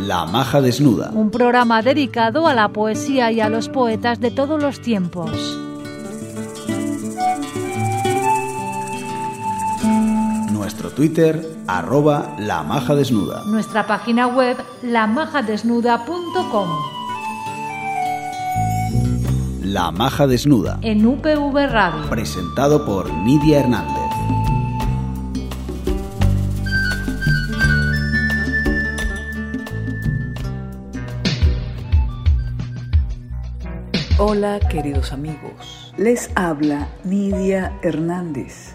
La Maja Desnuda. Un programa dedicado a la poesía y a los poetas de todos los tiempos. Nuestro Twitter, @lamajadesnuda. Nuestra página web, lamajadesnuda.com. La Maja Desnuda. En UPV Radio. Presentado por Nidia Hernández. Hola queridos amigos, les habla Nidia Hernández.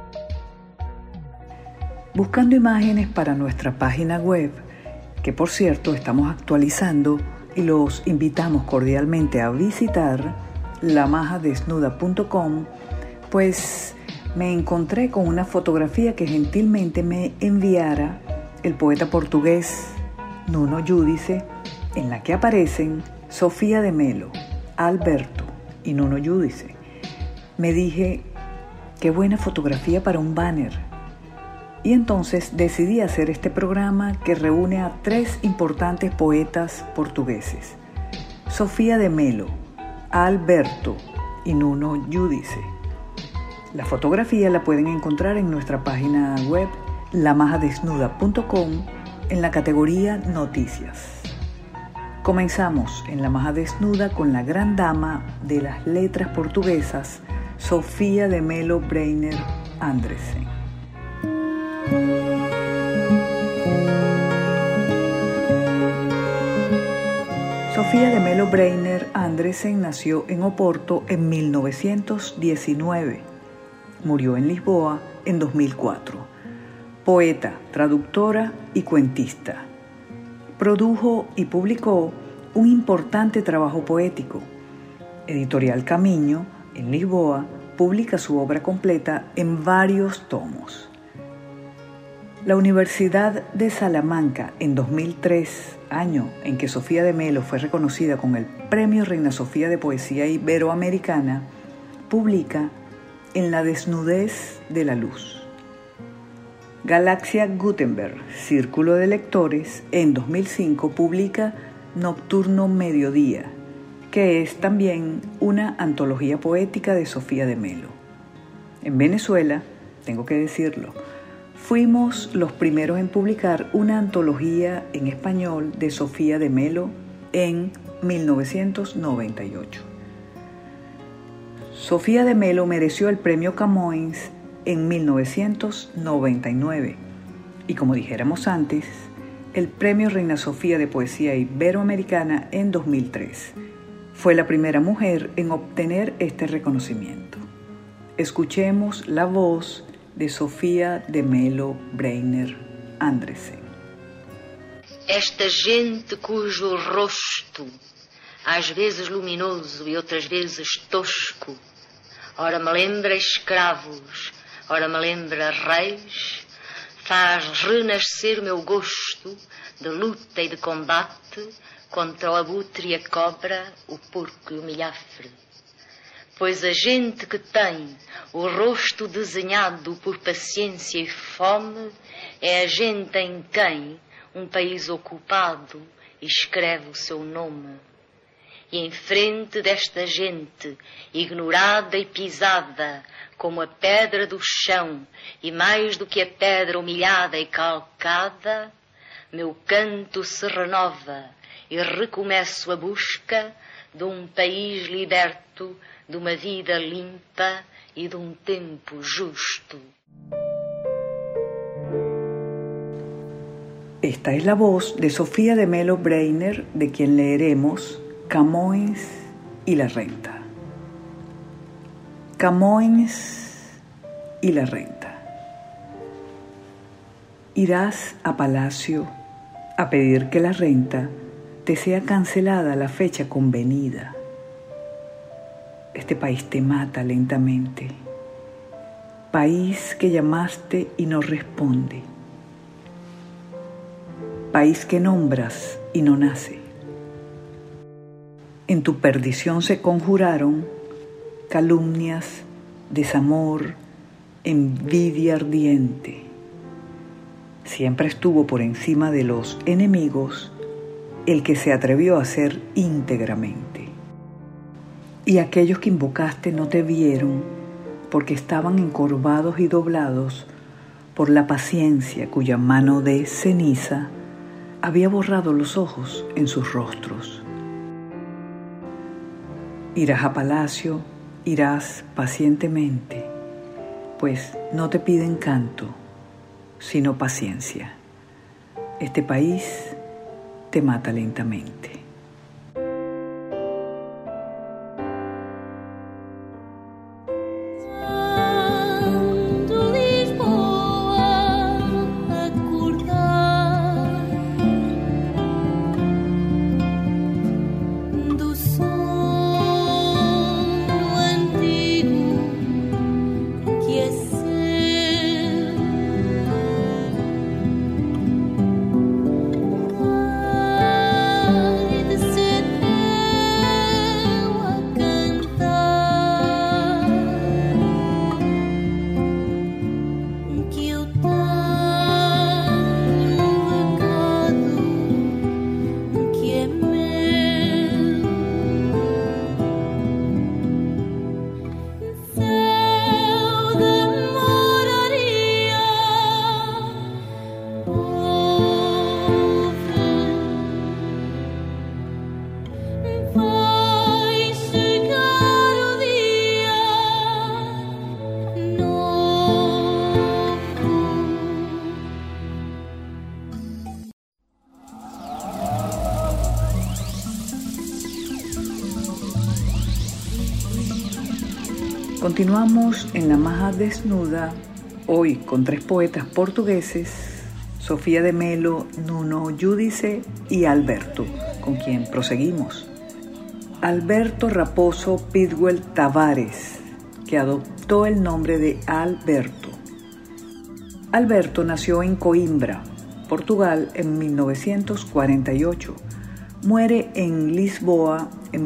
Buscando imágenes para nuestra página web, que por cierto estamos actualizando y los invitamos cordialmente a visitar lamajadesnuda.com, pues me encontré con una fotografía que gentilmente me enviara el poeta portugués Nuno Giudice, en la que aparecen Sofía de Melo, Alberto y Nuno Giudice. Me dije, qué buena fotografía para un banner. Y entonces decidí hacer este programa que reúne a 3 importantes poetas portugueses: Sofía de Melo, Alberto y Nuno Giudice. La fotografía la pueden encontrar en nuestra página web lamajadesnuda.com en la categoría Noticias. Comenzamos en La Maja Desnuda con la gran dama de las letras portuguesas, Sofía de Melo Breiner Andresen. Sofía de Melo Breiner Andresen nació en Oporto en 1919. Murió en Lisboa en 2004. Poeta, traductora y cuentista. Produjo y publicó un importante trabajo poético. Editorial Camiño, en Lisboa, publica su obra completa en varios tomos. La Universidad de Salamanca, en 2003, año en que Sofía de Melo fue reconocida con el Premio Reina Sofía de Poesía Iberoamericana, publica En la desnudez de la luz. Galaxia Gutenberg, Círculo de Lectores, en 2005 publica Nocturno Mediodía, que es también una antología poética de Sofía de Melo. En Venezuela, tengo que decirlo, fuimos los primeros en publicar una antología en español de Sofía de Melo en 1998. Sofía de Melo mereció el premio Camões en 1999 y, como dijéramos antes, el Premio Reina Sofía de Poesía Iberoamericana en 2003. Fue la primera mujer en obtener este reconocimiento. Escuchemos la voz de Sofía de Melo Breiner Andresen. Esta gente cujo rosto, às vezes luminoso e outras vezes tosco, ora me lembra escravos, ora me lembra reis, faz renascer meu gosto de luta e de combate contra o abutre e a cobra, o porco e o milhafre. Pois a gente que tem o rosto desenhado por paciência e fome é a gente em quem um país ocupado escreve o seu nome. E em frente desta gente, ignorada e pisada, como a pedra do chão, e mais do que a pedra humilhada e calcada, meu canto se renova e recomeço a busca de um país liberto, de uma vida limpa e de um tempo justo. Esta es la voz de Sofía de Melo Breiner, de quien leeremos Camões y la renta. Camões y la renta. Irás a palacio a pedir que la renta te sea cancelada la fecha convenida. Este país te mata lentamente. País que llamaste y no responde. País que nombras y no nace. En tu perdición se conjuraron calumnias, desamor, envidia ardiente. Siempre estuvo por encima de los enemigos el que se atrevió a ser íntegramente. Y aquellos que invocaste no te vieron porque estaban encorvados y doblados por la paciencia cuya mano de ceniza había borrado los ojos en sus rostros. Irás a palacio, irás pacientemente, pues no te piden canto, sino paciencia. Este país te mata lentamente. Continuamos en La Maja Desnuda, hoy con 3 poetas portugueses, Sofía de Melo, Nuno Giudice y Alberto, con quien proseguimos. Alberto Raposo Pidwell Tavares, que adoptó el nombre de Alberto. Alberto nació en Coimbra, Portugal, en 1948. Muere en Lisboa en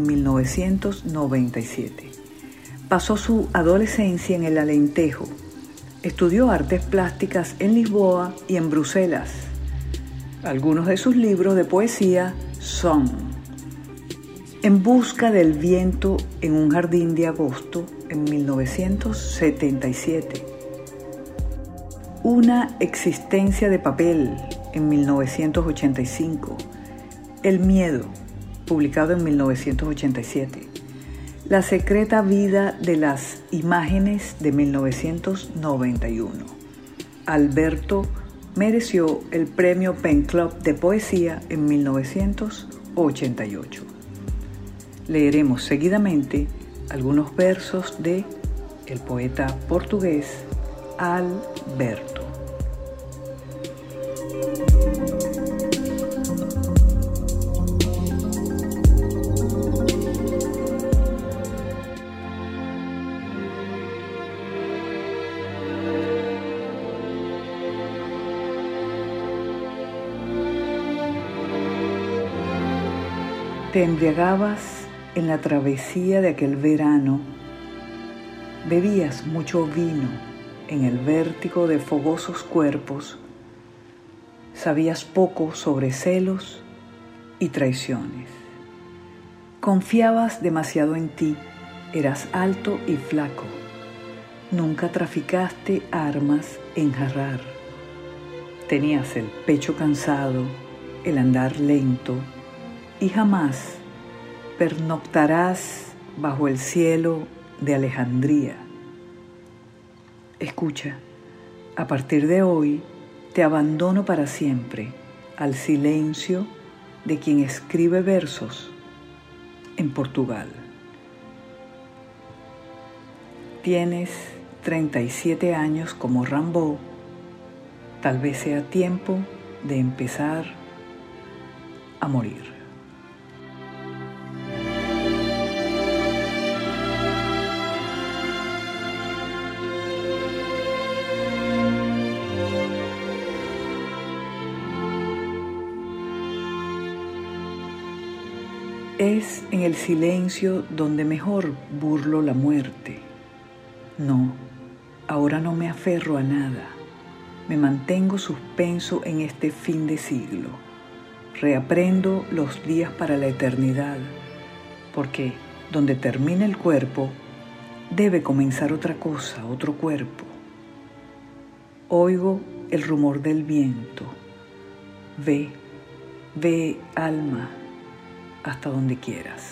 1997. Pasó su adolescencia en el Alentejo. Estudió artes plásticas en Lisboa y en Bruselas. Algunos de sus libros de poesía son En busca del viento en un jardín de agosto en 1977. Una existencia de papel en 1985. El miedo, publicado en 1987. La secreta vida de las imágenes de 1991. Alberto mereció el premio Pen Club de poesía en 1988. Leeremos seguidamente algunos versos de el poeta portugués Alberto. Te embriagabas en la travesía de aquel verano, bebías mucho vino en el vértigo de fogosos cuerpos, sabías poco sobre celos y traiciones. Confiabas demasiado en ti, eras alto y flaco, nunca traficaste armas en jarrar. Tenías el pecho cansado, el andar lento, y jamás pernoctarás bajo el cielo de Alejandría. Escucha, a partir de hoy te abandono para siempre al silencio de quien escribe versos en Portugal. Tienes 37 años como Rimbaud, tal vez sea tiempo de empezar a morir. Es en el silencio donde mejor burlo la muerte. No, ahora no me aferro a nada. Me mantengo suspenso en este fin de siglo. reaprendo los días para la eternidad, porque donde termina el cuerpo, debe comenzar otra cosa, otro cuerpo. Oigo el rumor del viento. Ve, alma, hasta donde quieras.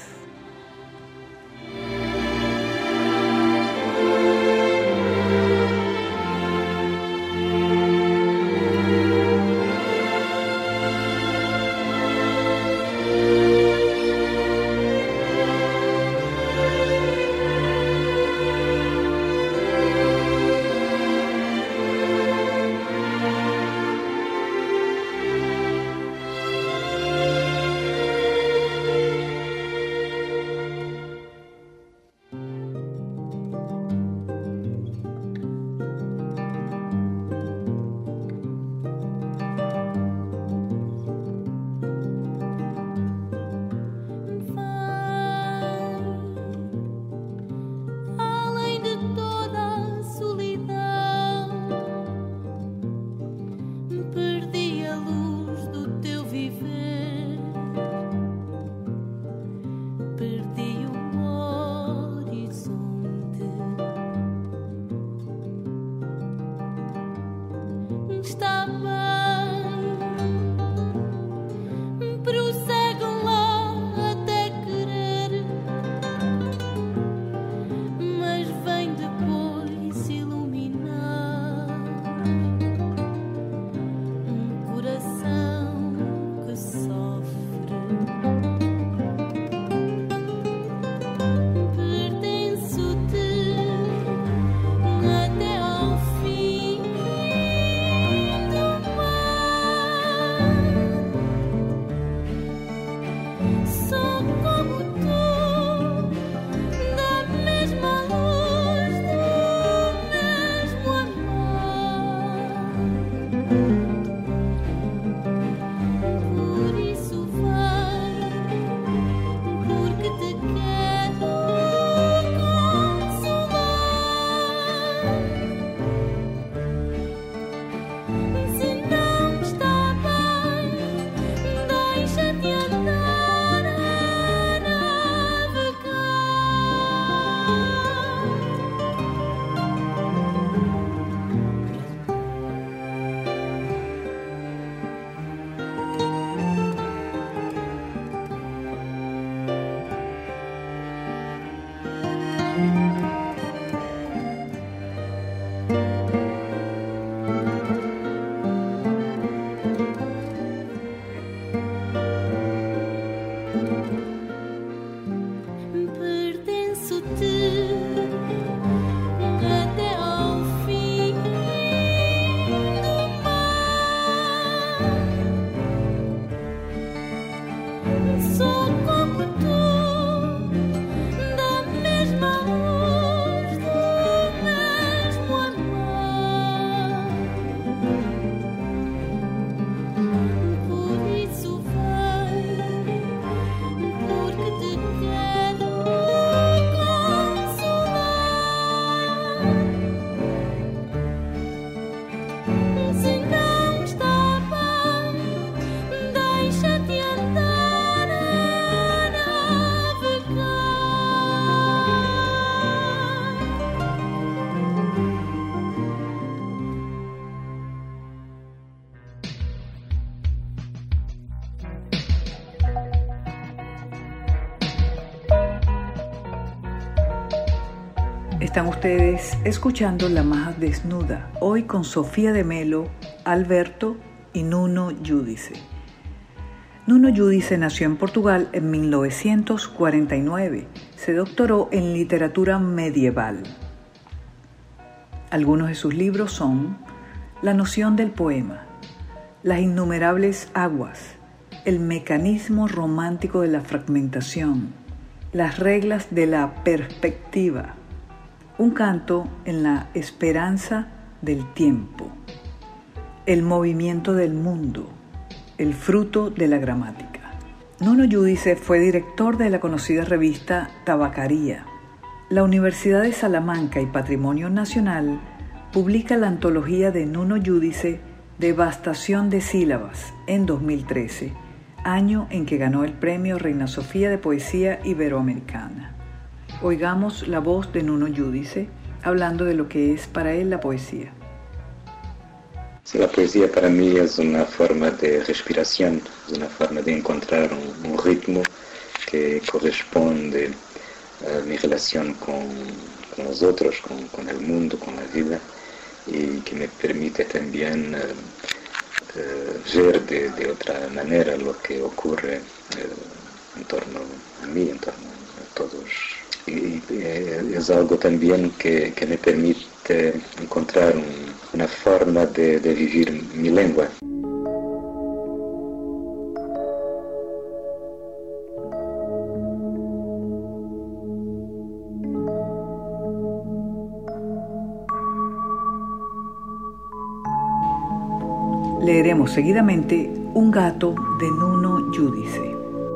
Están ustedes escuchando La Maja Desnuda, hoy con Sofía de Melo, Alberto y Nuno Giudice. Nuno Giudice nació en Portugal en 1949. Se doctoró en literatura medieval. Algunos de sus libros son La noción del poema, Las innumerables aguas, El mecanismo romántico de la fragmentación, Las reglas de la perspectiva, Un canto en la esperanza del tiempo, El movimiento del mundo, El fruto de la gramática. Nuno Giudice fue director de la conocida revista Tabacaria. La Universidad de Salamanca y Patrimonio Nacional publica la antología de Nuno Giudice, Devastación de sílabas, en 2013, año en que ganó el premio Reina Sofía de Poesía Iberoamericana. Oigamos la voz de Nuno Giudice hablando de lo que es para él la poesía. Sí, la poesía para mí es una forma de respiración, es una forma de encontrar un ritmo que corresponde a mi relación con los otros, con el mundo, con la vida, y que me permite también ver de otra manera lo que ocurre en torno a mí, en torno a todos. Y es algo también que me permite encontrar una forma de vivir mi lengua. Leeremos seguidamente Un gato de Nuno Giudice.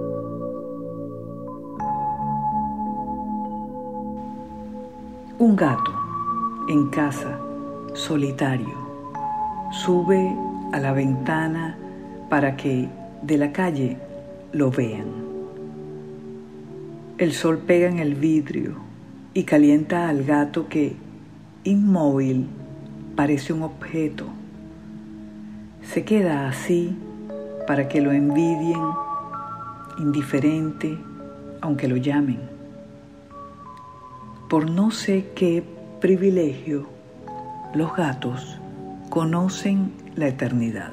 Un gato, en casa, solitario, sube a la ventana para que de la calle lo vean. El sol pega en el vidrio y calienta al gato que, inmóvil, parece un objeto. Se queda así para que lo envidien, indiferente, aunque lo llamen. Por no sé qué privilegio, los gatos conocen la eternidad.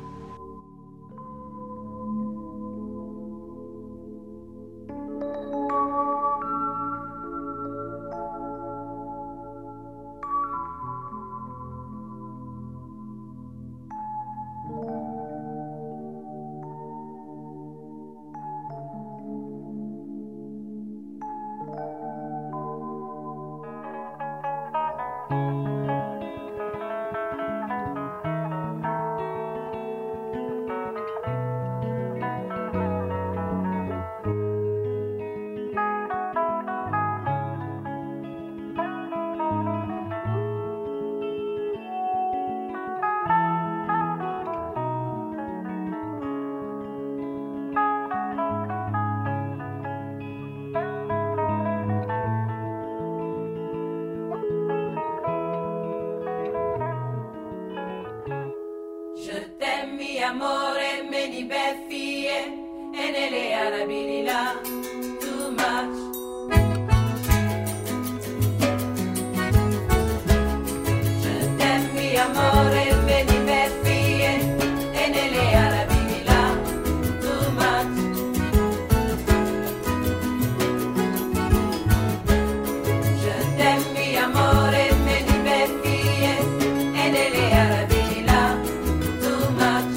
Amore, many bad fear, and ele arabilila too much. Je t'aime, mi amore, many bad fear, and ele arabilila too much. Je t'aime, mi amore, many bad fear, and ele arabilila too much.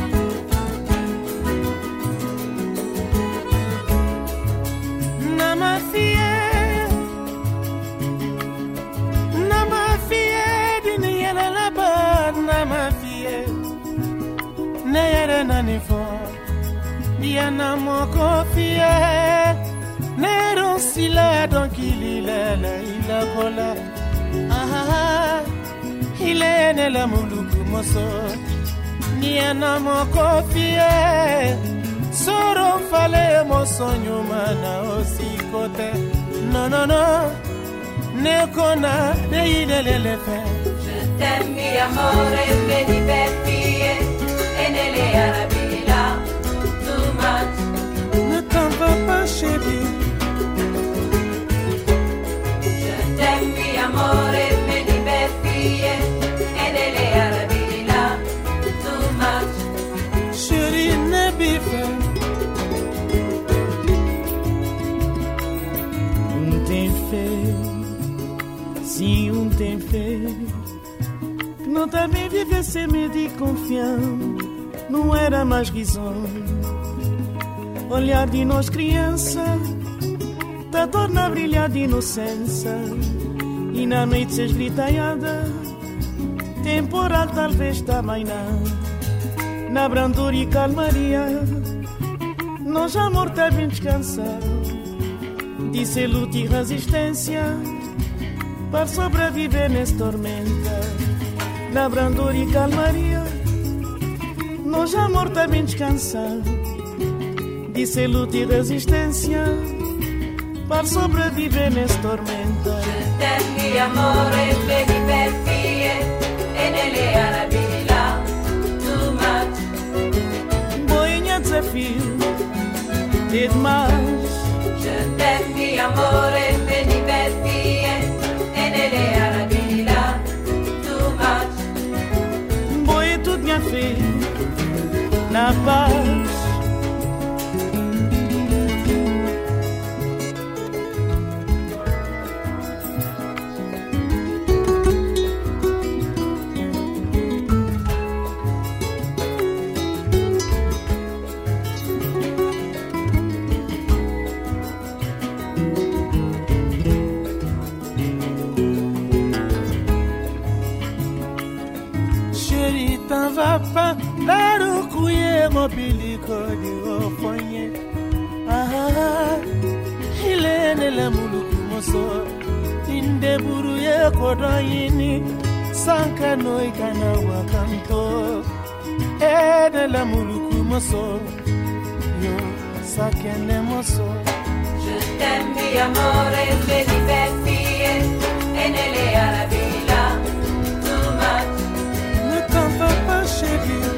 Yana moko fie Nero sila donkili lele ila kola Ah ile nela muluku moso Yana moko fie Soro fale moso nyuma na osikote No no no Nekona ne ilele fe Je t'aime mi amore vedi per fie E nelle arabilila too much. Ne t'en va pas chérie. Je t'aime mi amore vedi per fie E nelle arabilila too much. Chérie ne bife tem fait Si tem fait Não também viver sem medo e confiança Não era mais risonho Olhar de nós criança Tá torna a brilhar de inocência E na noite se esgritaiada Temporal talvez também não Na brandura e calmaria Nós amor tá bem descansado De ser luta e resistência Para sobreviver nessa tormenta Na brandura e calmaria Nós amor tá bem descansado Disse luta e resistência para sobreviver nessa tormenta. Je t'aime mi amore, veni per vie, e nelle Arabi là, too much. Boinha desafio, de demais. Je t'aime mi amore, veni per vie, e nelle Arabi là, too much. Boi tudo minha filha, na paz. Daru kuye mobiliko di ofonye. Ile nele muluku moso. Inde buru ye kodoyini. Sanka no ikana wakanto. Nele muluku moso. Yo sakene moso. Je t'aime mi amore, veni per vie, e nelle Arabi là, too much. Ne t'en fais pas chérie.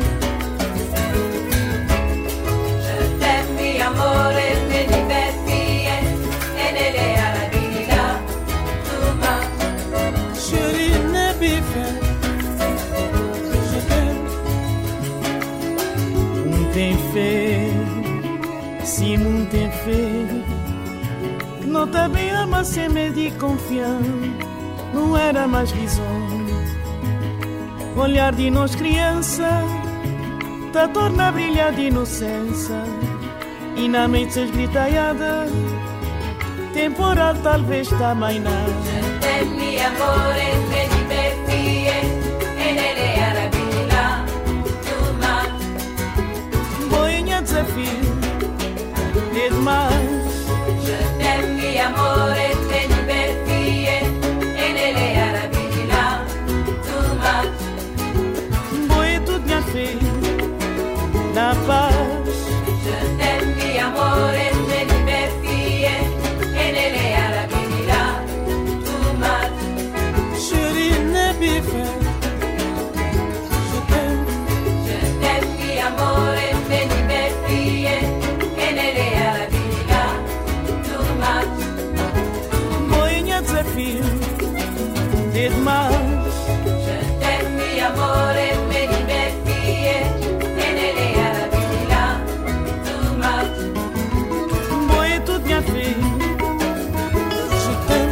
Je t'aime mi amore, veni per vie, e nelle Arabi là, too much. Chérie, ne bife. Je t'aime. Tem feio, se não tem feio. Não tá bem ama sem medo de confiar. Não era mais risonho. Olhar de nós criança tá torna a brilhar de inocência. E na mente esgritaiada temporal talvez tá mais nada. Je t'aime mi amore, veni per vie, e nelle Arabi là, too much. Boinha desafio, de demais. Je t'aime mi amore, veni per vie, e nelle Arabi là, too much. Boi tudo minha filha, na paz. Je t'aime mi amore, veni per vie, e nelle Arabi là, too much. Chérie, ne bife. Je t'aime. Je t'aime mi amore, veni per vie, e nelle Arabi là, too much. Boinha desafio, de demais. Je t'aime mi amore, veni per vie, e nelle Arabi là, too much. Boi tudo minha filha. Je t'aime.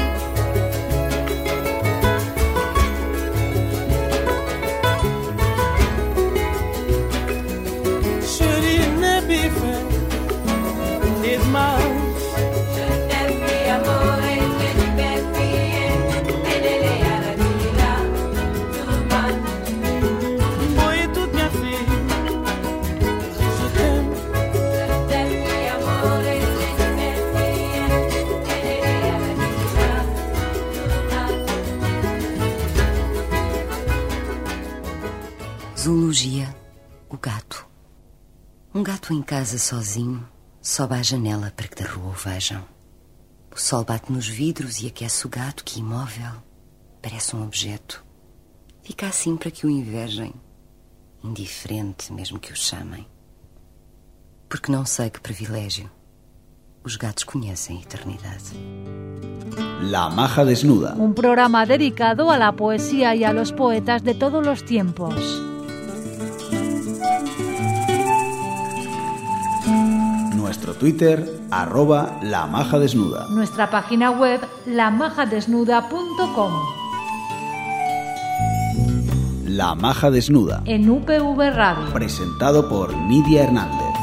Chérie, ne bife. De demais. Je t'aime mi amore, veni per vie, e nelle Arabi là, too much. Boi tudo minha filha. Je t'aime. Je t'aime mi amore, veni per vie, e nelle Arabi là, too much. Zoologia, o gato. Um gato em casa sozinho sobe à janela para que da rua o vejam. O sol bate nos vidros e aquece o gato que, imóvel, parece um objeto. Fica assim para que o invejem, indiferente mesmo que o chamem. Porque não sei que privilégio os gatos conhecem a eternidade. La Maja Desnuda. Un programa dedicado a la poesía y a los poetas de todos los tiempos. Nuestro Twitter, @lamajadesnuda. Nuestra página web, lamajadesnuda.com. La Maja Desnuda. En UPV Radio. Presentado por Nidia Hernández.